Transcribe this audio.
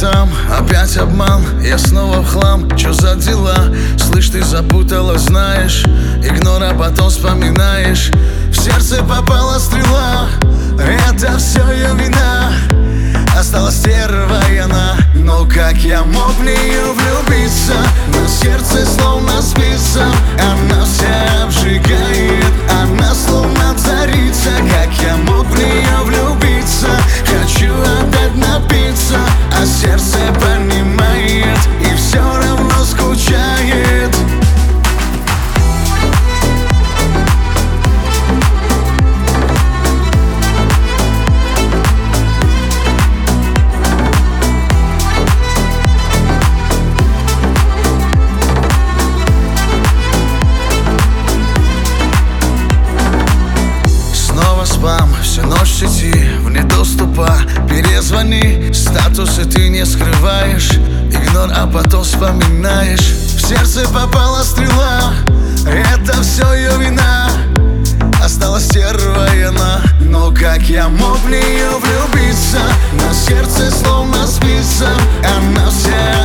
сам, опять обман, я снова в хлам. Чё за дела? Слышь, ты запутала, знаешь. Игнор, а потом вспоминаешь. В сердце попала стрела, это все ее вина. Осталась первая она. Но как я мог в нее влюбиться? На сердце словно списан, она вся обжигает, она словно царица. Как я мог в нее влюбиться? Хочу опять напиться, а сердце понимает и все равно скучает. Всю ночь в сети, вне доступа, перезвони. Статусы ты не скрываешь. Игнор, а потом вспоминаешь. В сердце попала стрела, это все ее вина. Осталась первая она. Но как я мог в нее влюбиться? На сердце словно списан, она вся